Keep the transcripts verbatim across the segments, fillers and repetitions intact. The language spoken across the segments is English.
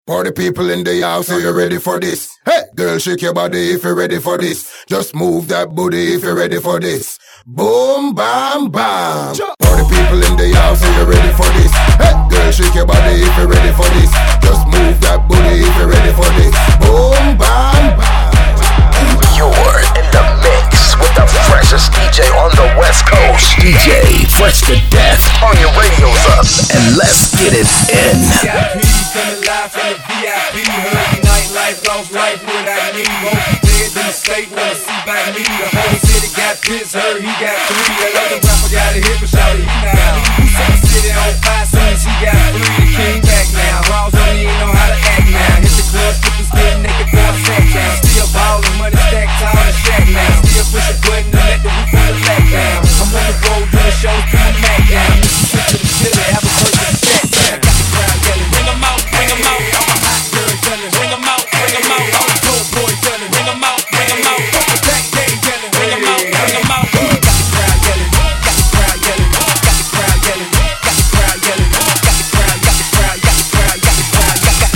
Party people in the house, are you ready for this? Hey, girl, shake your body if you're ready for this. Just move that booty if you're ready for this. Boom, bam, bam. Party people in the house, are you ready for this? Hey, girl, shake your body if you're ready for this. Just move that booty if you're ready for this. Boom, bam, bam. You're in the mix with the freshest D J on the West Coast. D J Fresh to Death. Turn your radios up and let's get it in. V I P coming live from the V I P. Heard the nightlife, lost life without me. Both dead in the state, wanna see back me. The whole city got pissed, heard he got three. That other rapper got a hit, but shawty, he not me. He set the city on fire soon as he got free. The king back now. Raws don't even know how to act now. Hit the club, strippers getting naked, boy, sack down. Still ballin', money stacked tall in the shack now. Still push a button to let the roof on the back down. I'm on the road doing shows, put my Mac down. Mississippi to the city, have a perfect set down. Got the crowd yelling, bring 'em out, bring 'em out. I'm a hot girl yelling, bring 'em out, bring 'em out. I'm a cold boy yelling, bring 'em out, bring 'em out. The back day yelling, bring 'em out, bring 'em out. Got the crowd yelling, got the crowd yelling, got the crowd yelling, got the crowd yelling, got the crowd, got the crowd, got the crowd, got the crowd, got the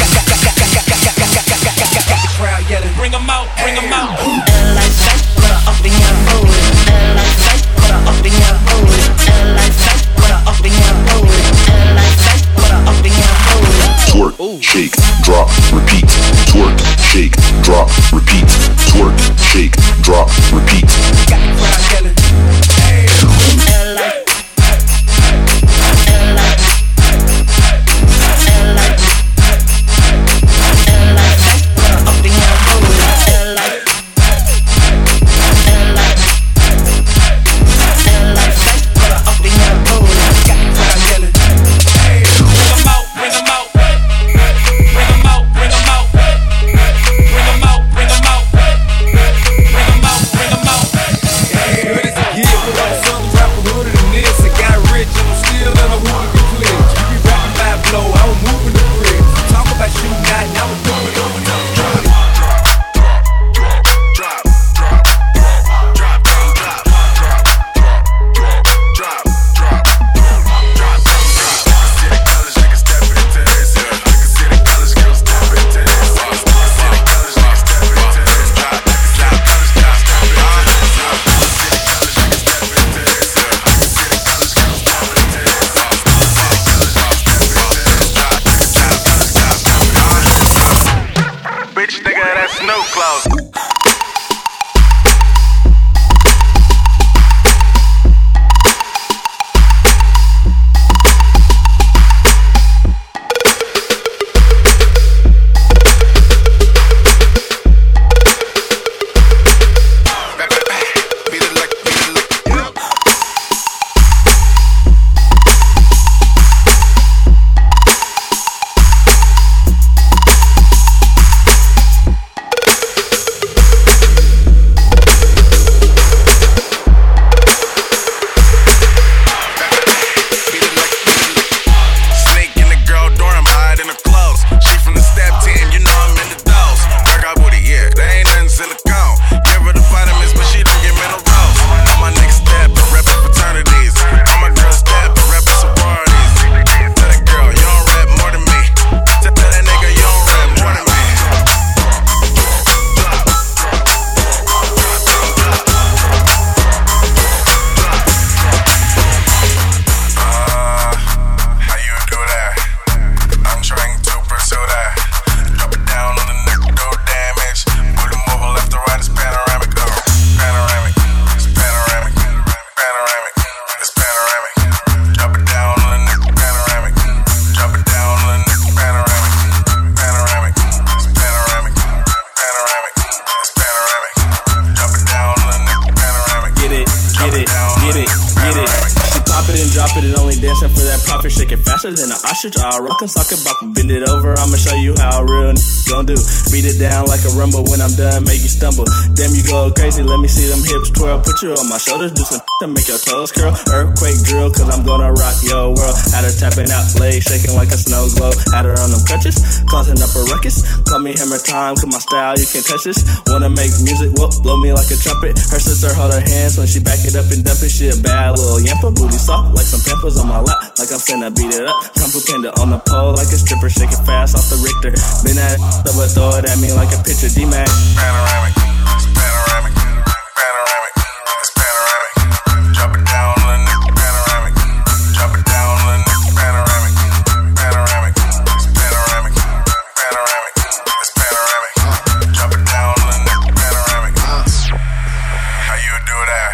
crowd yelling, bring 'em out, bring 'em out. Twerk, shake, drop, repeat. Twerk, shake, drop, repeat. Twerk, shake, drop, repeat. Got the crowd yelling. Than an ostrich, I'll rock and sock it, bop and bend it over. I'ma show you how real gon' do? Beat it down like a rumble. When I'm done, make you stumble. Damn, you go crazy. Let me see them hips twirl. Put you on my shoulders, do some to make your toes curl. Earthquake drill, cause I'm gonna rock your world. Had her tapping out, legs shaking like a snow globe. Had her on them crutches, causing up a ruckus. Call me hammer time, cause my style, you can't touch this. Wanna make music, whoop, blow me like a trumpet. Her sister hold her hands when she back it up and dump it. She a bad little yamper, booty soft like some pampers on my lap. Like I'm finna beat it up. Come panda on the pole like a stripper, shake it fast off the Richter. Been at it, but throw it at me like a picture. D-Mac. Panoramic, it's panoramic, panoramic, it's panoramic. Drop it down on the panoramic. Drop it down on the panoramic. Panoramic, it's panoramic, panoramic, it's panoramic. Drop it down on the panoramic. How you do that?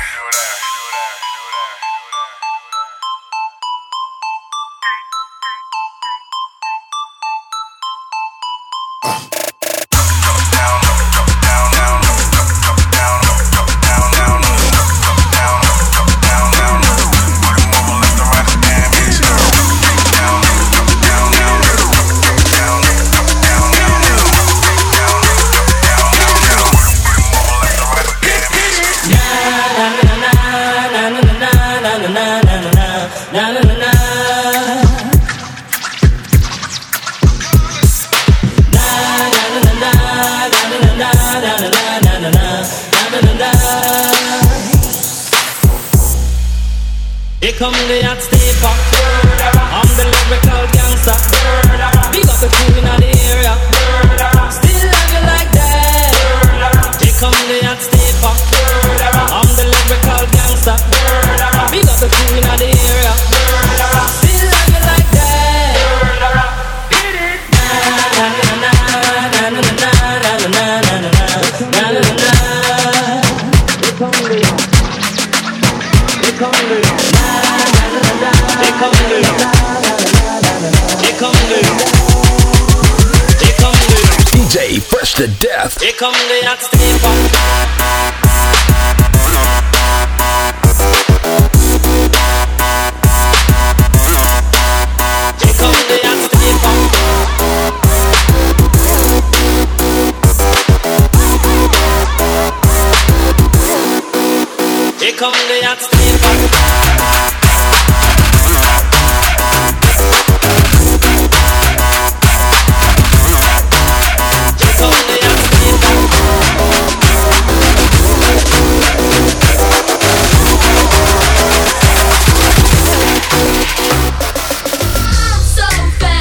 Here come the hot stepper. I'm the lyrical gangster. Big up the crew in the area. Still love you like that. Here come the hot stepper. I'm the lyrical gangster. Big up the crew in the area. Still love you like that. Na na na na na na na na na na na na. Here come the Here come the Here come the Here come the Here come the D J Fresh to Death. Here come the hot stepper. Here come the hot stepper. Here come the hot stepper. So fast.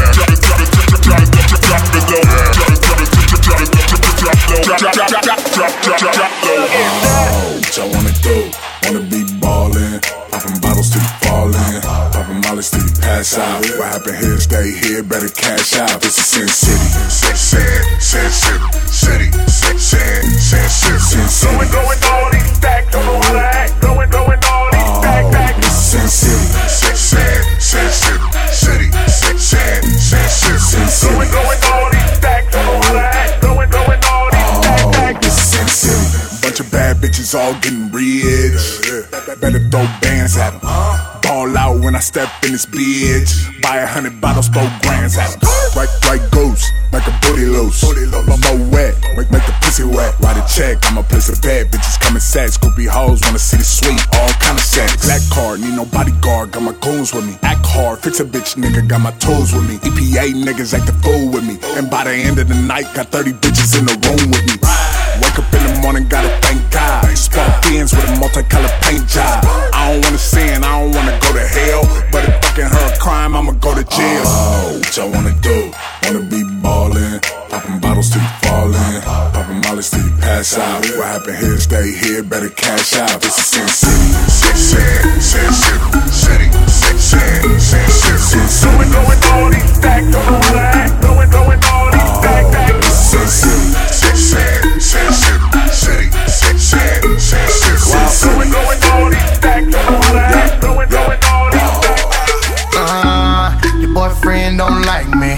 Drop it, drop it, drop it, drop it, drop it low. Drop it, drop it, drop it, drop it, drop low. Drop, drop, drop, drop, drop, drop, drop low. Oh, what y'all wanna do? Wanna be ballin', poppin' bottles till you fallin', poppin' mollies till you pass out. What happened here, stay here, better cash out. This is Sin City, Sin City, Sin City, City, Sin City, Sin City, Sin City. Going, going all these stacks, don't know how to act. Going, going all these stacks, stacks. This is Sin City, Sin City, Sin City, City, Sin City, Sin City, Sin City. Going, going all these stacks, don't know how to act. Going, going all these stacks, stacks. This is Sin City. Bunch of bad bitches all getting rich. Better throw bands at 'em. Ball out when I step in this bitch. Buy a hundred bottles, throw grands at 'em. Right, right goose, make a booty loose. My mo wet, make, make the pussy wet. Write a check, I'ma place a bet. Bitches coming set, Scoopy hoes wanna see the sweet. All kind of sex. Black card, need no bodyguard, got my goons with me. Act hard, fix a bitch nigga, got my tools with me. E P A niggas act the fool with me. And by the end of the night, got thirty bitches in the room with me. Wake up in the morning, gotta thank God. Spark fins with a multicolored paint job. I don't wanna sin, I don't wanna go to hell. But if fucking her a crime, I'ma go to jail. Oh, what y'all wanna do? Wanna be ballin', poppin' bottles till you fallin', poppin' mollies till you pass out. What happened here, stay here, better cash out. This is Sin City, Sin City, Sin City, City, Sin City, Sin City, Sin City. Going, going all these stacks, don't know how to act. Going, going all these stacks, stacks. This is Sin City, Sin City, Sin City, City, Sin City, Sin City, Sin City. Going, going all these stacks, don't know how to act. Going, going all these stacks. Uh, your boyfriend don't like me.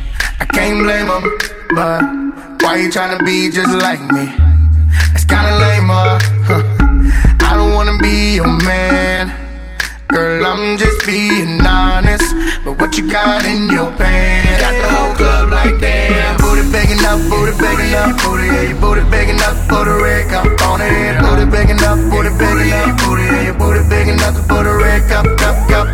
I can't blame him, but why you tryna be just like me? It's kinda lame, uh, huh. I don't wanna be your man. Girl, I'm just being honest. But what you got in your pants? Got the whole club like damn. Booty begging up, booty begging up, booty, yeah, your booty begging up for the red cup on it. Booty begging up, booty begging up, booty, yeah, your booty begging up for the red cup, cup, cup.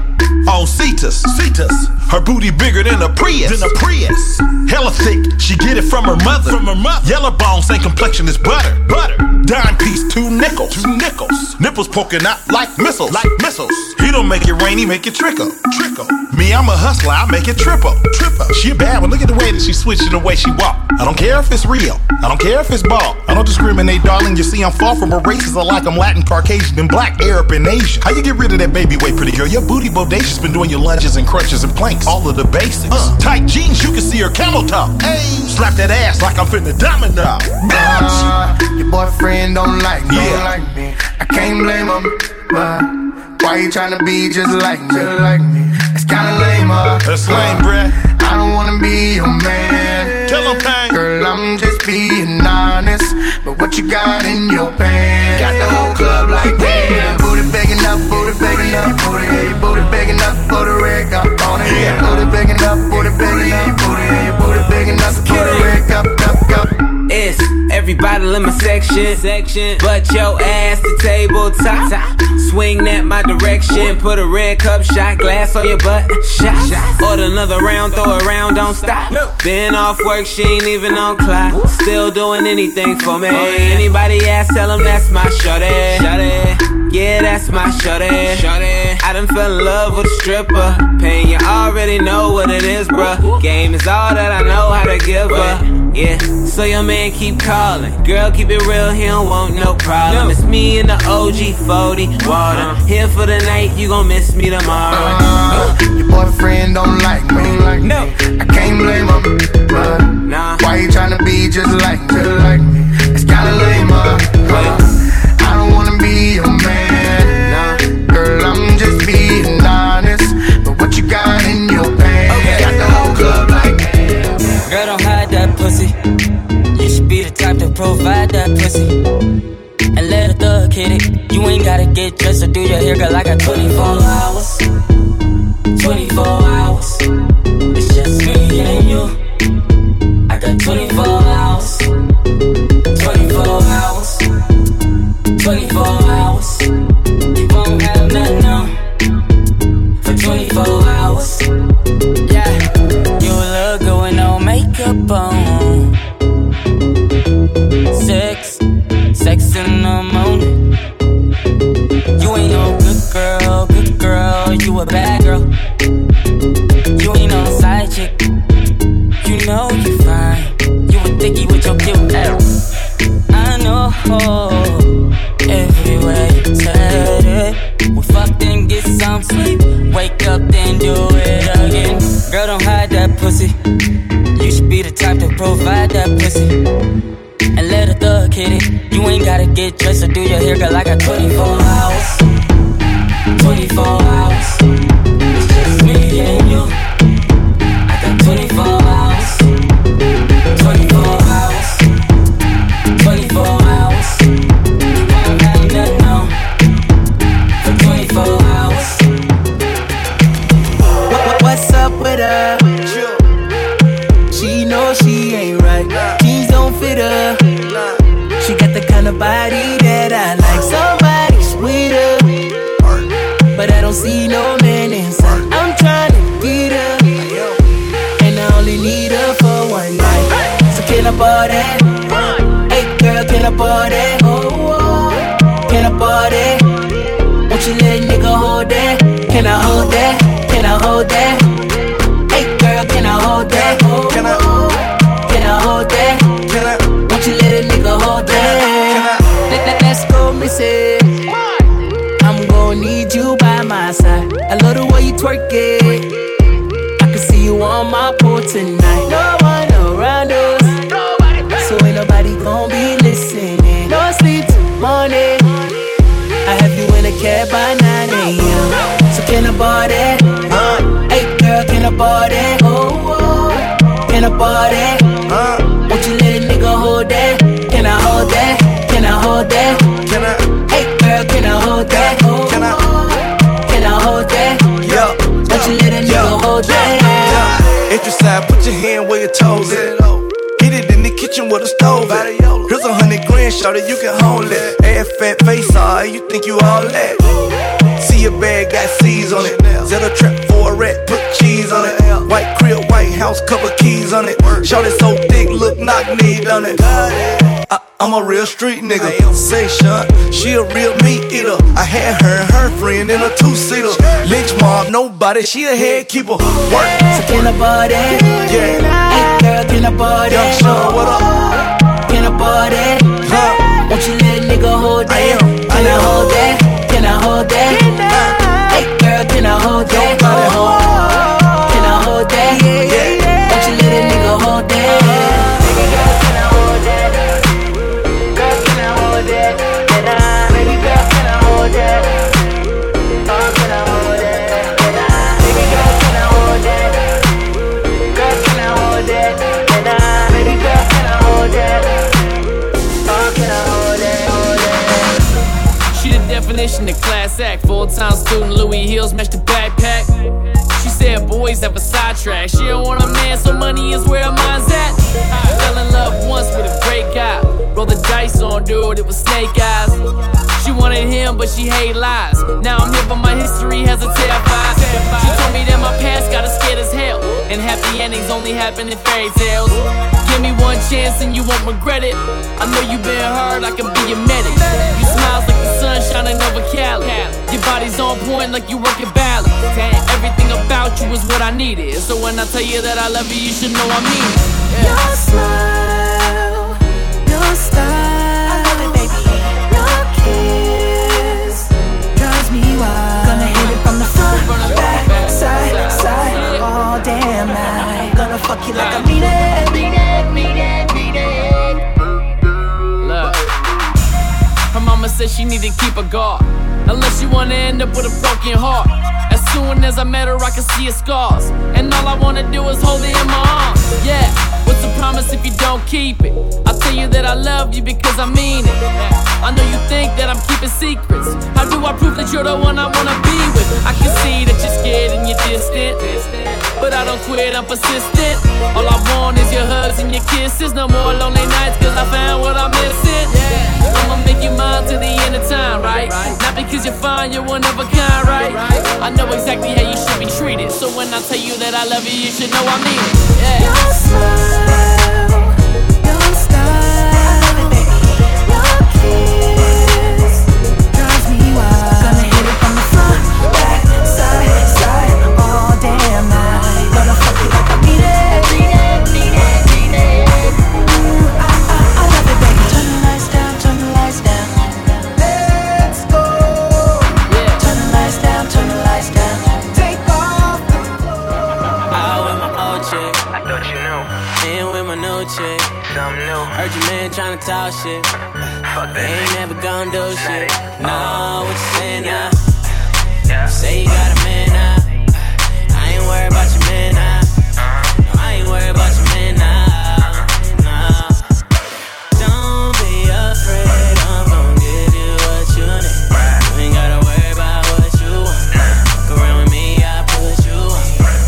On Cetus, Cetus, her booty bigger than a Prius, than a Prius. Hella thick, she get it from her mother, from her mother. Yellow bone, same complexion as butter, butter. Dime piece, two nickels, two nickels. Nipples poking out like missiles, like missiles. He don't make it rain, he make it trickle, trickle. Me, I'm a hustler, I make it triple, triple. She a bad one, look at the way that she switching the way she walk. I don't care if it's real, I don't care if it's ball. I don't discriminate, darling. You see, I'm far from a racist. I like I'm Latin, Caucasian, and black, Arab, and Asian. How you get rid of that baby weight, pretty girl? Your booty bodacious, been doing your lunges and crunches and planks. All of the basics. Uh, tight jeans, you can see her camel toe. Hey, slap that ass like I'm finna domino. Uh, your boyfriend don't like me, Yeah. don't like me. I can't blame him, but why you tryna be just like me? Just like me. It's kinda lame, uh. That's lame, bruh. I don't wanna be your man. Tell him, Pang. Girl, I'm just being honest. But what you got in your pants? Got the whole club like damn. Booty begging up, booty begging up, booty, yeah, your booty begging up for the red cup on it. Yeah. Booty begging up, booty begging up, booty, yeah, your booty begging up for the red cup, cup, cup. It's everybody in my section, section, but your ass to tabletop. Swing that my direction, put a red cup shot glass on your butt. Shot, order another round, throw it around, don't stop. Been off work, she ain't even on clock. Still doing anything for me. Anybody ask, tell them that's my shorty. Yeah, that's my shorty. I done fell in love with a stripper. Pain, you already know what it is, bruh. Game is all that I know how to give her. Yeah, so your man keep calling. Girl, keep it real, he don't want no problem. It's me and the O G forty water. Here for the night, you gon' miss me tomorrow. Uh, your boyfriend don't like me. No, I can't blame him, but nah. why you tryna be just like me? Just like me? It's kinda lame, uh. uh I don't wanna be your man. Nah. Girl, I'm pussy. And let a thug hit it. You ain't gotta get dressed or do your hair, girl. I got twenty-four hours. twenty-four hours. It's just me and you. I got twenty-four hours. twenty-four hours. twenty-four hours. You won't have nothing on for twenty-four hours. Yeah, you look good with no makeup on. Sex, sex in the morning. You ain't no good girl, good girl. You a bad girl. You ain't no side chick. You know you fine. You a dickie with your cute ass. I know. Everywhere you said it. We fucked and get some sleep. Wake up then do it again. Girl, don't hide that pussy. You should be the type to provide that pussy. And let a thug hit it. You ain't gotta get dressed or do your hair, girl. I got twenty-four hours. twenty-four hours. It's just me and you. I got twenty-four hours. twenty-four hours. twenty-four hours. You won't have nothing on for twenty-four hours. What, what's up with her? She knows she ain't right. Jeans don't fit her. She got the kind of body that I like. Somebody sweeter, but I don't see no man inside. I'm trying to get her, and I only need her for one night. So can I party? Hey girl, can I party? Can I party? Won't you let a nigga hold that? Can I hold that? Can I hold that? Hey girl, can I hold that? Can I? Can I hold that? Can I? Won't you let a nigga hold that? Let, let, let's go missing. I'm gon' need you by my side. I love the way you twerk it. I can see you on my pool tonight. No one around us, so ain't nobody gon' be listening. No sleep till morning. I have you in a cab by nine a.m. So can I party? Uh, hey girl, can I party? Oh, oh. Can I party? Uh, won't you let a nigga hold that? Can I hold that? Can I hold that? Can I? Hey girl, can I hold that? Can I? Can I hold that? Yeah. Won't you let a nigga hold that? Yeah. If you side, put your hand where your toes at. Hit it in the kitchen with a stove at. Here's a hundred grand, shawty, you can hold it. Ass fat face, alright, you think you all that? See your bag, got C's on it. Set a trap for a rat, put cheese on it. White crib, white house, couple keys on it. Shawty so thick, look, knock knee on it. I, I'm a real street nigga. Say Sean, she a real meat eater. I had her and her friend in a two-seater. Lynch mob, nobody, she a head keeper. Work. So can I party? Yeah. Hey girl, can I party? Young Sean, what up? Can I party? Huh? Won't you let a nigga hold that? I am. Can I hold that? Can I hold that? Hey girl, can I hold that? Can I hold that? Yeah. Won't you let a nigga hold that? Baby girl, can I hold that? Girl, can I hold that? Baby girl, can I hold that? Oh, can I hold that? Baby girl, can I hold that? Girl, can I hold that? Baby girl, can I hold that? Oh, can I hold that? She the definition of class act. Full-time student, Louis Hills, match the backpack. She said boys have a sidetrack. She don't want a man, so money is where her mind's at. Fell in love once with a great guy. Roll the dice on dude, it was snake eyes. She wanted him, but she hate lies. Now I'm here, but my history has a terrified. She told me that my past got her scared as hell, and happy endings only happen in fairy tales. Give me one chance and you won't regret it. I know you've been hurt, I can be your medic. You smiles like the sun shining over Cali. Your body's on point like you work at ballet. Everything about you is what I needed. So when I tell you that I love you, you should know I mean it. Yeah. Your smile, your style, I love it, baby. Your kiss drives me wild. Gonna hit it from the front, back, side, side, all damn night. Gonna fuck you like I mean it, mean it, mean it, mean it. Look, her mama said she need to keep a guard, unless you wanna end up with a broken heart. That's soon as I met her, I could see her scars. And all I wanna do is hold her in my arms. Yeah, what's the promise if you don't keep it? I'll tell you that I love you because I mean it. I know you think that I'm keeping secrets. How do I prove that you're the one I wanna be with? I can see that you're scared and you're distant, but I don't quit, I'm persistent. All I want is your hugs and your kisses. No more lonely nights cause I found what I'm missing. Yeah, I'ma make you mine till the end of time, right? Not because you're fine, you're one of a kind, right? I know exactly how you should be treated. So when I tell you that I love you, you should know I mean it. Yeah. Your smile, your style, your kiss drives me wild. Gonna hit it from the front, back, side, side, all damn night. Gonna fuck you like I need it, need it, need it, need it. Mm, I, I, I love it, baby. Turn the lights down, turn the lights down. Let's go. Yeah. Turn the lights down, turn the lights down. Take off the clothes. Out with my old chick, I thought you knew. in with my new chick. Something new. Heard your man tryna talk shit. Fuck They that. ain't never gon' do shit. No, what you saying now? Yeah. Say you got a man now. I ain't worried about your man now. No, I ain't worried about your man now. No. Don't be afraid, I'm gon' give you what you need. You ain't gotta worry about what you want. Fuck around with me, I put you on.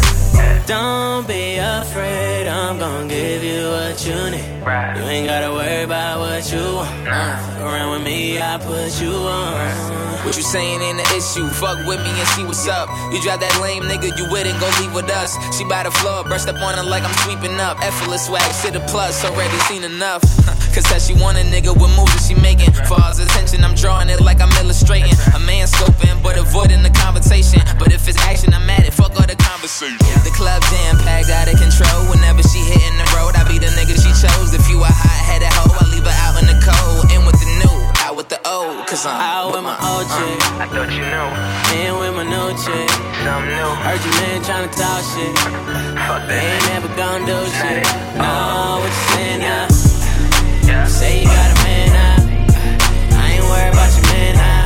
Don't be afraid, I'm gon' give you what you need. You ain't gotta worry about what you want. Fuck around with me, I put you on. What you saying ain't the issue. Fuck with me and see what's up. You drive that lame nigga, you with and go leave with us. She by the floor, burst up on her like I'm sweeping up. Effortless swag, shit a plus, already seen enough. Cause said she want a nigga with moves that she making. For all attention, I'm drawing it like I'm illustrating. A man scoping, but avoiding the conversation. But if it's action, I'm at it, fuck all the conversation. The club jam packed out of control. Whenever she hitting the road, I be the nigga she chose. If you a hot-headed hoe, I leave her out in the cold. In with the new, out with the old. Cause I'm out with my old chick. I thought you knew. In with my new chick. Something new. Heard your man tryna talk shit. Fuck They that. ain't never gon' do shit. No, what you saying now? Yeah. Say you got a man now. I ain't worried about your man now.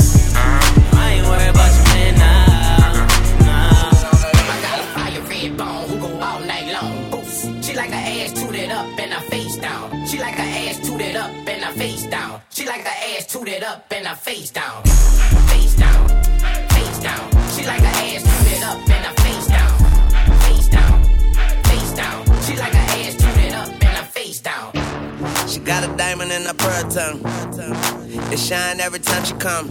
I ain't worried about your man now. Nah. I got a fire red bone who go all night long. Boost. She like her ass tooted up and her face down. She like her ass tooted up and her face down. She like her ass tooted up and her face down. Face down, face down. She like her ass tooted up and her face down. Face down, face down. She like her ass tooted up and her face down. She got a diamond in her pearl tongue. It shine every time she come.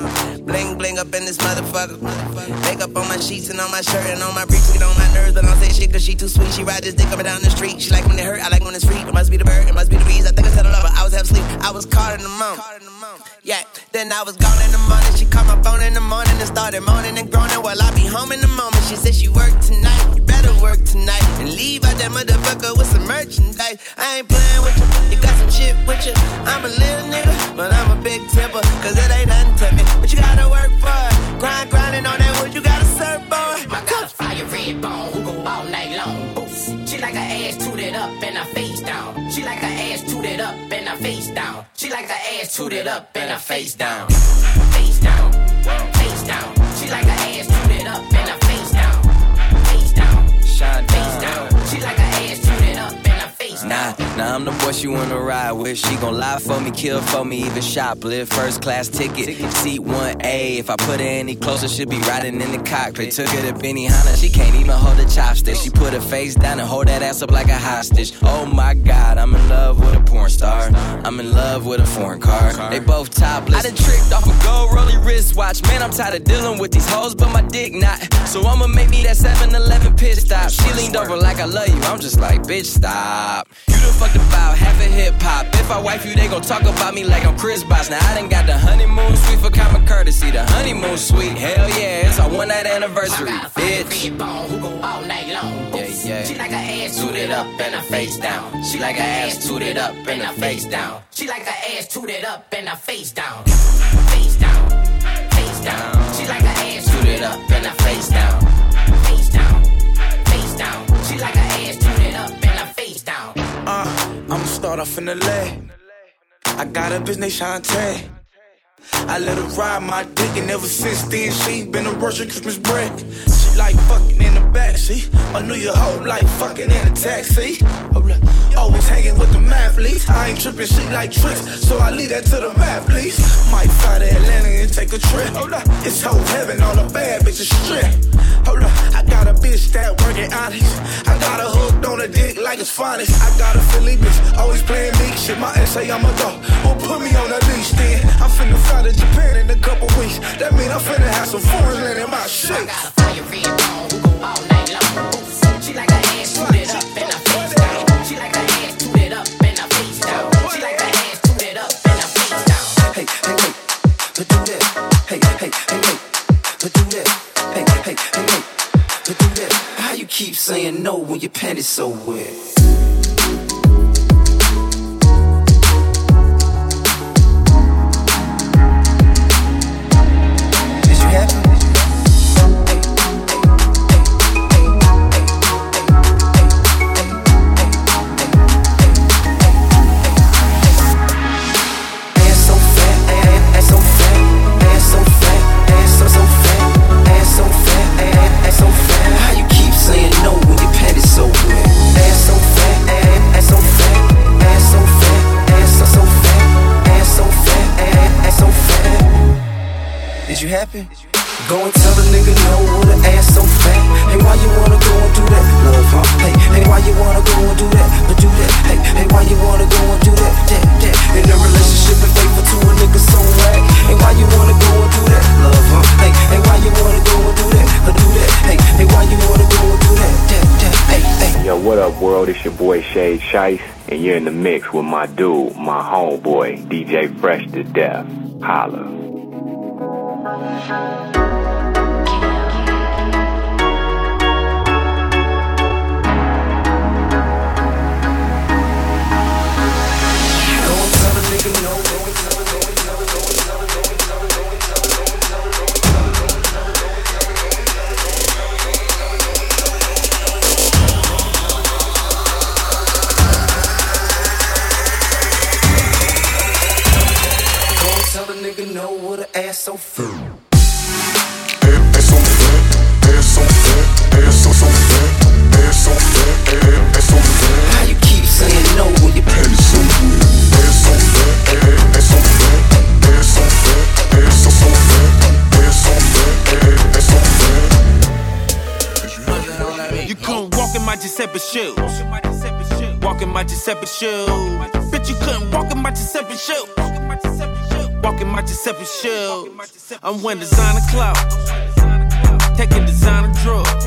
Bling bling up in this motherfucker. Makeup on my sheets and on my shirt and on my briefs. Get on my nerves, but I don't say shit cause she too sweet. She ride this dick up and down the street. She like when it hurt, I like when it's free. It must be the bird, it must be the bees. I think I settled up, but I was half asleep. I was caught in the moment. Yeah, then I was gone in the morning. She called my phone in the morning and started moaning and groaning while I be home in the moment. She said she worked tonight. You better work tonight and leave out that motherfucker with some merchandise. I ain't playing with you. You got some shit with you. I'm a little nigga, but I'm a big tipper. Cause it ain't nothing to me. But you gotta work for it. Grind, grinding on that wood. You gotta serve, boy. I got a fire red bone who go all night long. Boost. She like her ass tooted up and her face down. She like her ass tooted up and her face down. She like her ass tooted up and her face down. Face down, face down. She like her ass tooted up and her face down. Face down, Shine face down. She like her ass tooted up and her face Nah, down. nah, I'm the boy she wanna ride with. She gon' lie for me, kill for me, even shoplift. First class ticket, seat one A. If I put her any closer, she'll be riding in the cockpit. Took her to Benihana, she can't even hold a chopstick. She put her face down and hold that ass up like a hostage. Oh my God, I'm in love with a porn star. I'm in love with a foreign car. They both topless. I done tricked off a gold rolly wristwatch. Man, I'm tired of dealing with these hoes, but my dick not. So I'ma make me that seven eleven pit stop. She leaned over like I love you. I'm just like, bitch, stop. You done fucked about half a hip hop. If I wife you, they gon' talk about me like I'm Chris Bosh. Now I done got the honeymoon suite for common courtesy. The honeymoon suite, hell yeah, it's our one night anniversary, bitch. Red bone who go all night long. Yeah, yeah. She like her ass tooted up and her face down. She like her ass tooted up and her face down. She like her ass tooted up and her face down. Face down, face down. She like her ass tooted up and her face down. Face down, face down. She like her ass tooted up and her face down. Uh, I'ma start off in L A. I got a bitch named Shantae. I let her ride my dick, and ever since then, she been a Russian Christmas break. She like fucking in the backseat. I knew your whole life fucking in a taxi. Always hanging with the mathletes. I ain't tripping, she like tricks, so I leave that to the mathletes. Might fly to Atlanta and take a trip. It's whole heaven, all the bad bitches strip. Hold up, I got a bitch that working honest. I got her hooked on a dick like it's finest. I got a Philly bitch, always playing me shit. My ex say I'm a dog, well put me on a leash then. I'm finna fly to Japan in a couple weeks. That mean I'm finna have some foreign land in my shit. I got a fire red bone who go all night long. She like her ass tooted up and her face down. She like her ass tooted up and her face down. She like her ass tooted up and her face down. Hey, hey, hey, but do that. Hey, hey, hey, hey, but do that. Hey, hey, hey, hey, but do that. How you keep saying no when your panties so wet? Happy? Go and tell a nigga no with an ass so fat. Hey, why you wanna go and do that? Love, huh? Hey, hey, why you wanna go and do that? But do that. Hey, hey, why you wanna go and do that? That, that. In a relationship and faithful to a nigga so whack. Hey, why you wanna go and do that? Love, huh? Hey, hey, why you wanna go and do that? But do that. Hey, hey, why you wanna go and do that? That, that. Hey, hey. Yo, what up, world? It's your boy Shade Shice, and you're in the mix with my dude, my homeboy, D J Fresh to Death. Holla. Ass so fat, ass so fat, ass so fat, ass so so fat, ass so fat, ass so fat. How you keep saying no when your panties so wet? Ass so fat, ass so fat, ass so fat, ass so so fat, ass so fat, ass so fat. You couldn't walk in my Giuseppe shoes. Walk in my Giuseppe shoes. Bitch, you couldn't walk in my Giuseppe shoes. Walking my Giuseppe shoes. I'm wearing designer clothes, taking designer drugs.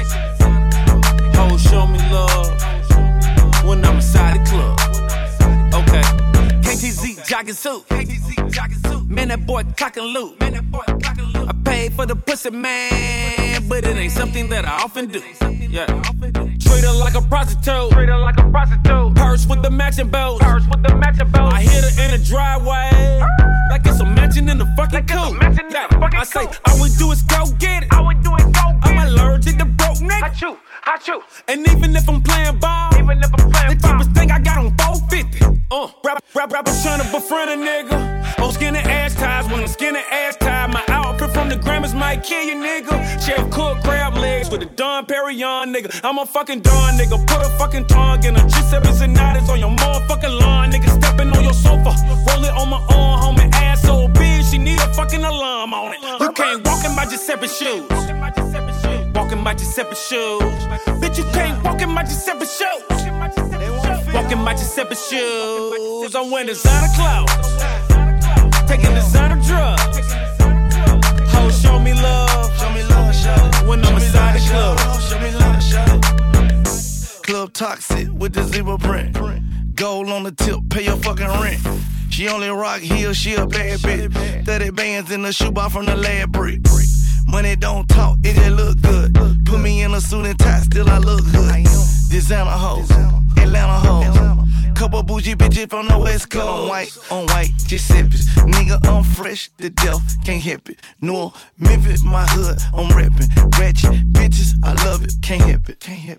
Hoes show me love when I'm inside the club. Okay, K T Z jogging suit. Man, that boy cock and loop. I paid for the pussy, man, but it ain't something that I often do. Yeah, treat her like a prostitute. Treat her like a prostitute. Purse with the matching belt. Purse with the matching belt. I hit her in the driveway. Like it's a mansion in the fucking coop. Yeah, I say, all we do is go get it. All we do is go get I'm allergic to broke niggas. I chew, I chew. And even if I'm playing ball, even if I'm playing the cheapest thing I got on four fifty. Uh, rap, rap, rapper trying to befriend a nigga. On skinny ass ties, when I'm skinny ass tie. My outfit from the Grammys might kill you, nigga. Chef cook crab legs with a Don Perignon, nigga. I'm a fucking Don, nigga. Put a fucking tongue in a Giuseppe's and Niders on your motherfucking lawn, nigga. Stepping on your sofa, roll it on my arm, homie. Ass so big, she need a fucking alarm on it. You can't walk in my Giuseppe shoes. Walk in my Giuseppe shoes. Bitch, you can't walk in my Giuseppe shoes. Walk in my Giuseppe shoes. I'm wearing designer clothes, taking designer drugs. Hoes show me love, show me love, show. When I'm inside the club, show me love, show. Club toxic with the zero print. Gold on the tip, pay your fucking rent. She only rock heels, she a bad bitch. thirty bands in the shoebox from the lab brick. Money don't talk, it just look good. Put me in a suit and tie, still I look good. Designer hoes, Atlanta hoes. Couple bougie bitches from the West Coast. On white, on white, Giuseppe's. Nigga, I'm fresh to death, can't help it. No, Memphis, my hood, I'm reppin'. Ratchet bitches, I love it, can't help it, can't help it.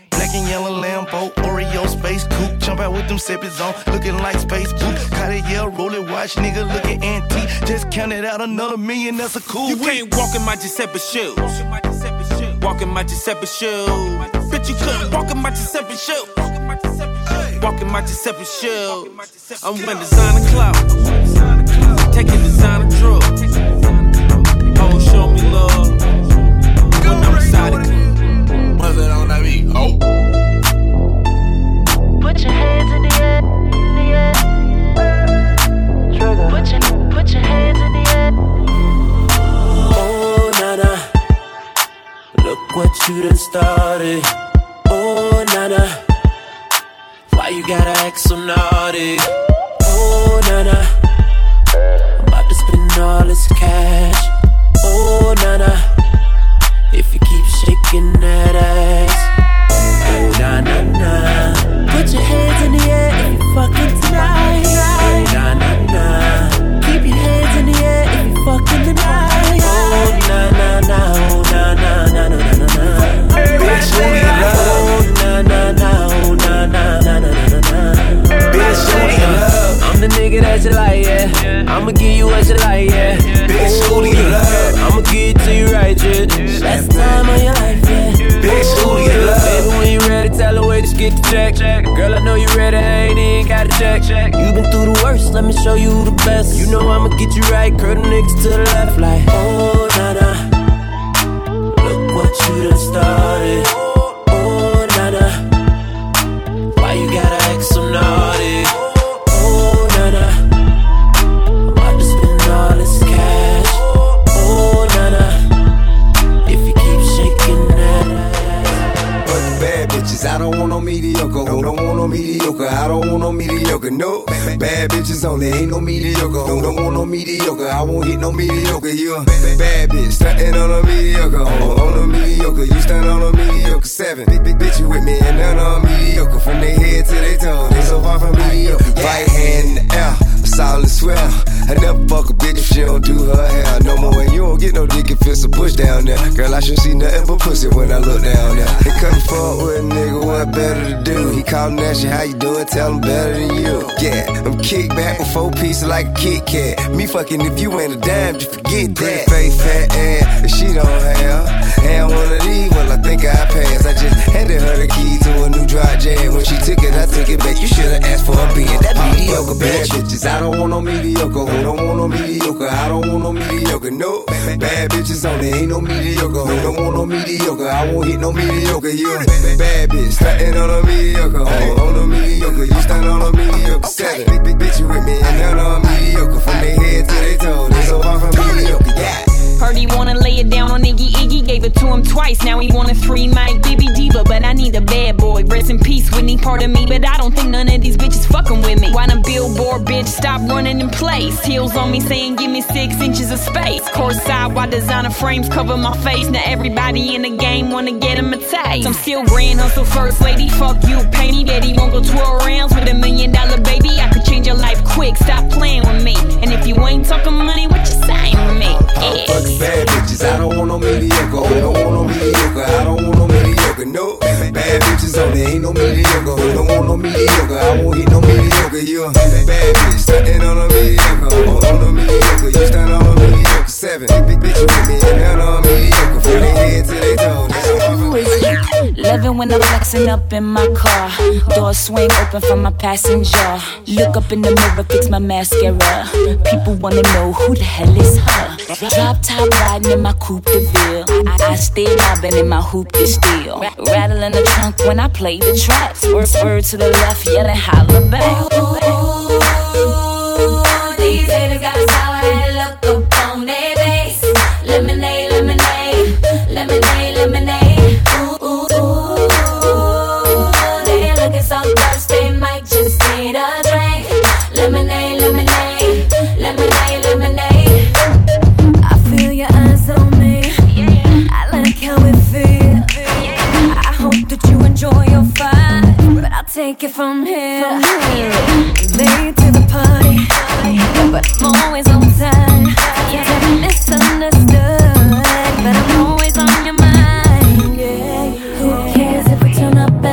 Black and yellow Lambo, Oreo space coupe. Jump out with them sippers on, looking like space boot. Got a yell, roll it, watch, nigga, looking antique. Just counted out another million, that's a cool You week. can't walk in my Giuseppe shoes. Walk in my Giuseppe shoes. Bitch, you couldn't walk in my Giuseppe shoes. Walk in my Giuseppe shoes. I'm wearing designer clothes. Taking designer drugs. Oh, show me love. When I'm beside the club. What's that on that beat? Oh. Put your hands in the air, in the air. Trigger. Put your, put your hands in the air. Oh, nana. Look what you done started. Oh, nana. Why you gotta act so naughty? Oh, nana. I'm about to spend all this cash. Oh, nana. If you keep shaking that ass. Oh, na na na. Put your hands in the air if you fucking tonight. Oh, na na na. Keep your hands in the air if you fucking tonight. Oh, na na na. Oh, na na na na na na. Bitch, who you love? Oh, na na na. Oh, na na na na na na. Bitch, who you love? I'm the nigga that you like, yeah. I'ma give you what you like, yeah. Bitch, who you love? I'ma give it to you right, yeah. Best time of your life, yeah. Bitch, who you love? Baby, when you ready, tell her where to get the check. Girl, I know you ready, I ain't even gotta check. You been through the worst, let me show you the best. You know I'ma get you right, curl the niggas to the left, like oh, nana. Look what you done started. Oh, nana. Why you gotta act so naughty? Oh, nana. I'm about to spend all this cash. Oh, nana. If you keep shaking that ass. Fuck the bad bitches, I don't want no mediocre. Who don't want no mediocre? I don't want no mediocre. No, bad bitches only, ain't no mediocre. Who don't want no mediocre? I won't hit no mediocre. You a bad bitch, stuntin' on a mediocre. On, on a mediocre, you stunt on a mediocre. Seven, big, big bitch, you with me and none on mediocre. From their head to their toe, they so far from mediocre. Right hand in the air, solid swell. I never fuck a bitch if she don't do her hair no more. And you don't get no dick if it's a push down there. Girl, I should see nothing but pussy when I look down there. They couldn't fuck with a nigga, what better to do? He callin' that shit, how you doing? Tell him better than you. Yeah, I'm kicked back with four pieces like a Kit Kat. Me fucking if you ain't a dime, just forget that. Pretty face, fat ass, that she don't have. And one of these, well, I think I passed. I just handed her the key to a new dry jam. When she took it, I took it back. You should've asked for a being that mediocre bad bitches. I don't want no mediocre. Who don't want no mediocre? I don't want no mediocre. No, bad bitches only, ain't no mediocre. Who don't want no mediocre? I won't hit no mediocre. You a bad bitch, stuntin' on a mediocre. On, on a mediocre, you stunt on a mediocre. Seven, big, big bitch, you with me and none on mediocre. From their head to their toe, they so far from mediocre. Yeah. Heard he wanna lay it down on Iggy Iggy, gave it to him twice. Now he want a three mic Bibby Diva, but I need a bad boy. Rest in peace, Whitney, part of me, but I don't think none of these bitches fucking with me. Why the billboard bitch stop running in place? Heels on me saying give me six inches of space. Courtside while designer frames cover my face. Now everybody in the game wanna get him a taste. I'm still grand hustle first lady, fuck you, pay me. Daddy won't go twelve rounds with a million dollar baby. I could change your life quick, stop playing with me. And if you ain't talking money, what you saying with me? Yeah. Bad bitches, I don't want no mediocre. I don't want no mediocre. I don't want no mediocre. No, bad bitches only, ain't no mediocre. I don't want no mediocre. I won't hit no mediocre. You a bad bitch, stuntin' on a mediocre. On, on a mediocre, you stunt on a mediocre. Seven, big bitch with me and none on mediocre. From their head to their toes. Loving when I'm flexing up in my car. Door swing open for my passenger. Look up in the mirror, fix my mascara. People wanna know who the hell is her. Drop top riding in my coupe de ville. I, I stay mobbing in my hoop de steel. Rattling the trunk when I play the tracks. Word, word to the left, yelling holla back. Ooh, these haters got a sour head look up on their face. Lemonade, lemonade, lemonade, lemonade. Ooh, ooh, ooh, they looking so thirsty, might just need a drink. Lemonade, lemonade, lemonade, lemonade. I feel your eyes on me. I like how it feels. I hope that you enjoy your fight, but I'll take it from here. Late to the party, but I'm always on time. Yeah, misunderstood, but I'm always on your mind. Yeah, who cares if we turn up?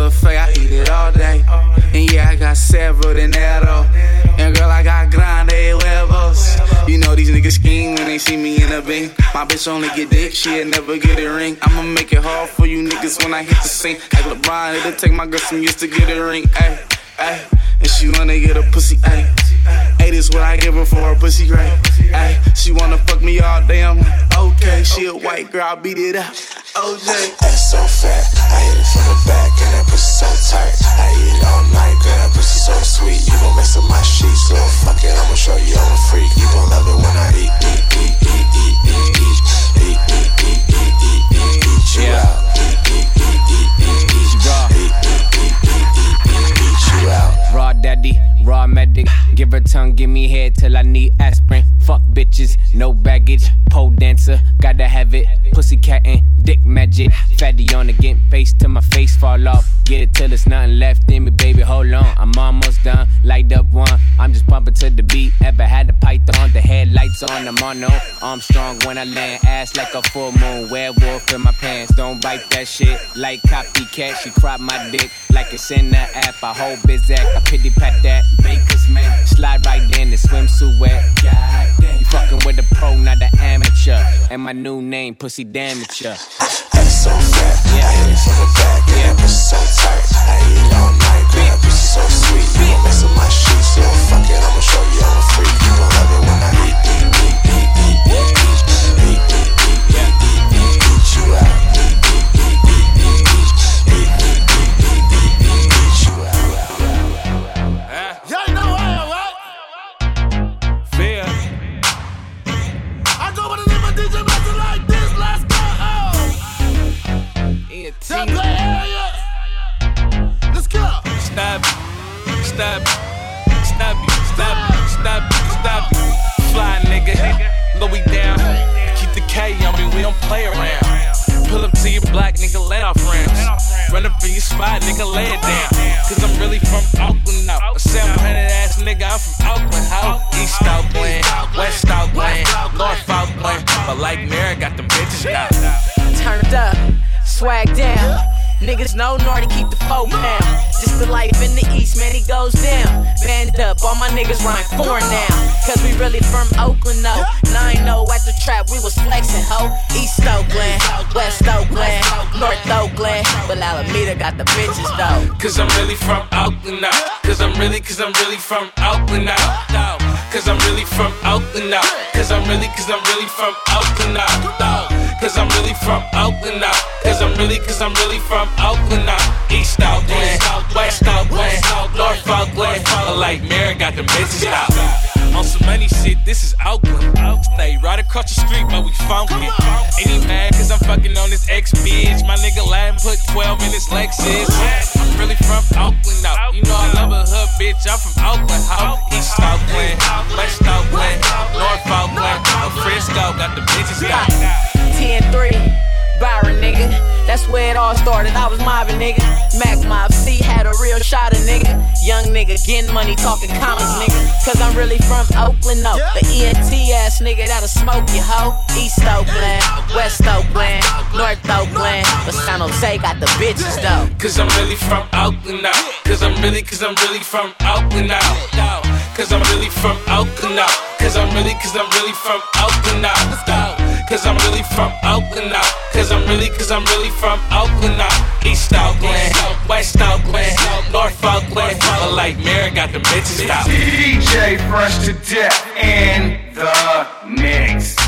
buffet, I eat it all day. And yeah, I got several dinero. And girl, I got grande huevos. You know these niggas scheme when they see me in a bing. My bitch only get dick, she'll never get a ring. I'ma make it hard for you niggas when I hit the scene. Like LeBron, it'll take my girl some years to get a ring. Ay, ay. And she wanna get a pussy, ayy. Ayy, this what I give her for her pussy, right? Ayy, she wanna fuck me all day, I'm like, okay. She a white girl, I beat it up. O J. That's so fat, I hit it from the back, and that pussy so tight. I eat it all night, girl, that pussy so sweet. You gon' mess up my sheets, so fuck it, I'ma show you I'm a freak. You gon' love it when I eat, eat, eat, eat, eat, eat, eat, eat, eat, eat, eat, eat, eat, eat you out. Eat, eat, eat, eat, eat, eat, eat, eat, eat, eat, eat, eat you out. Raw daddy, raw medic. Give her tongue, give me head till I need aspirin. Fuck bitches, no baggage. Pole dancer, gotta have it. Pussycat and dick magic. Fatty on again, face till my face fall off. Get it till it's nothing left in me, baby. Hold on, I'm almost done. Light up one, I'm just pumping to the beat. Ever had a python, the headlights on, I'm on no. I'm strong when I land, ass like a full moon. Werewolf in my pants, don't bite that shit. Like copycat, she crop my dick like it's in the app. I hold biz act, I pity pat that. Baker's man, slide right in the swimsuit wet. You fucking with a pro, not an amateur. And my new name, Pussy Damager. That's so fat, yeah. I hit it from the back, and that pussy so tight. I eat it all night, girl, that pussy so sweet. You gon' mess up my sheets, so fuck it, I'ma show you I'm a freak. You gon' love it when I eat, eat, eat, eat, eat, eat, eat, eat, eat, eat, eat, eat, eat, eat you out. Eat, eat, eat, eat, eat, eat, eat, eat, eat, eat, eat, eat you out. Y'all know I am, right? Fear. I go with a little D J Master like this, let's go! Tell play area. Let's go. Stop, stop, stop you, stop, stop, stop you. Fly nigga, Louis down. Keep the K on me, we don't play around. Pull up to your block, nigga, let off rounds. Run up in your spot, nigga, lay it down. Cause I'm really from Oakland now. A seven hundred ass nigga, I'm from Oakland, how? East Oakland, West Oakland, North Oakland. But like Mary, got them bitches now. Turned up, swag down. Niggas know Nordy keep the four pound. Just the life in the east, man, it goes down. Band up, all my niggas rhyme foreign now. Cause we really from Oakland, no. Nine oh at the trap, we was flexing, ho. East Oakland, West Oakland, North Oakland. But Alameda got the bitches, though. Cause I'm really from Oakland now. Cause I'm really, cause I'm really from Oakland now. Cause I'm really from Oakland now. Cause I'm really, cause I'm really from Oakland now. Cause I'm really from Oakland now. Cause I'm really, cause I'm really from Oakland now. East Oakland, West Oakland, North Oakland. Like Mary got them bitches out. On some money shit, this is Oakland. Stay right across the street, but we funky. Ain't he mad cause I'm fucking on this ex-bitch. My nigga Latin put twelve in this Lexus. I'm really from Oakland now. You know I love a hood bitch, I'm from Oakland, ho. East Oakland, West Oakland, North Oakland. Frisco got the bitches out. ten three, Byron, nigga. That's where it all started, I was mobbing, nigga. Mac Mob C had a real shot of nigga. Young nigga getting money, talking comics, nigga. Cause I'm really from Oakland, no. The E N T ass nigga that'll smoke you, ho. East Oakland, West Oakland, North Oakland. But San Jose got the bitches, though. Cause I'm really from Oakland now. Cause I'm really, cause I'm really from Oakland now. Cause I'm really from Oakland now. Cause I'm really, cause I'm really from Oakland now. Cause I'm really from Oakland now. Cause I'm really, cause I'm really from Oakland now. East Oakland, West Oakland, North Oakland. But like Mary got the bitches out. D J Fresh to Death in the mix.